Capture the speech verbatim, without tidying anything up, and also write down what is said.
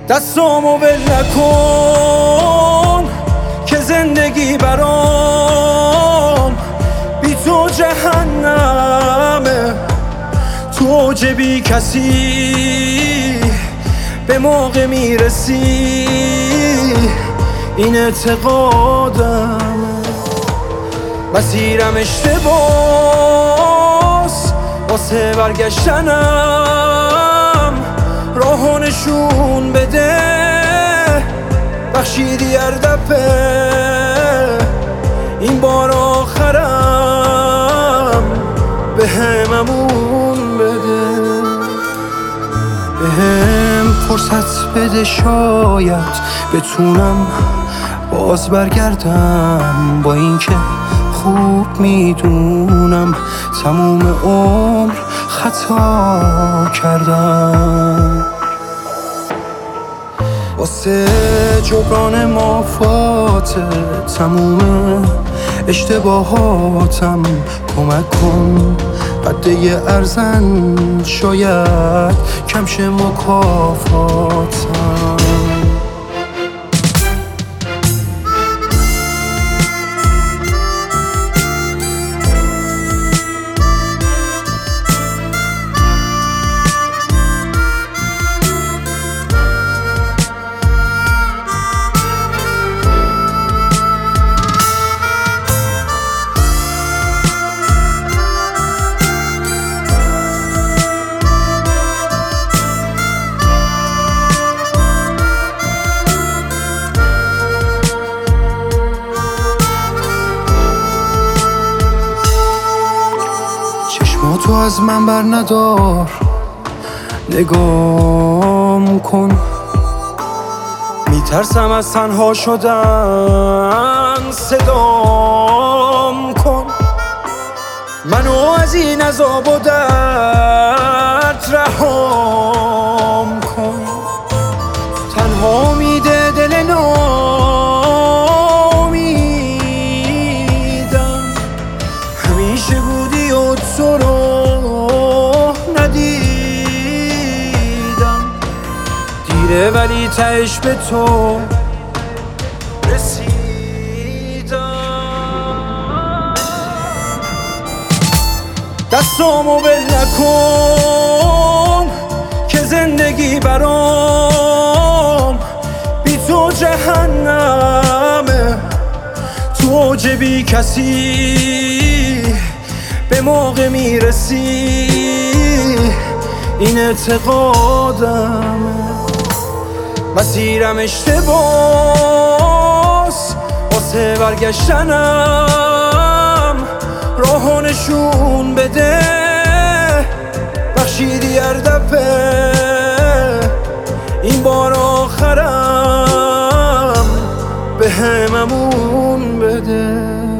دستامو ول نکن که زندگی برام بی تو جهنمه. تو اوج بی کسی به موقع میرسی، این اعتقادمه. مسیرم اشتباس واسه برگشتنم، راهو نشون بده. بخشیدی هر دفعه، این بار آخرم به هم امون بده. به هم فرصت بده، شاید بتونم باز برگردم. با اینکه خوب میدونم تموم عمر خطا کردم. واسه جبران مافات تموم اشتباهاتم کمک کن. قده ارزن شاید کمش مکافاتم. تو از من بر ندار، نگام کن. میترسم از تنها شدن، صدام کن. منو از این عذاب و درد رهام کن. تنها میده دل نامیدم. همیشه بودی و تو رو ولی تهش به تو رسیدم. دستامو ول نکن که زندگی برام بی تو جهنمه. تو اوج بی کسی به موقع میرسی، این اعتقادمه. مسیرم اشتباس واسه برگشتنم، راهو نشون بده. بخشیدی هر دفعه، این بار آخرم به هم امون بده.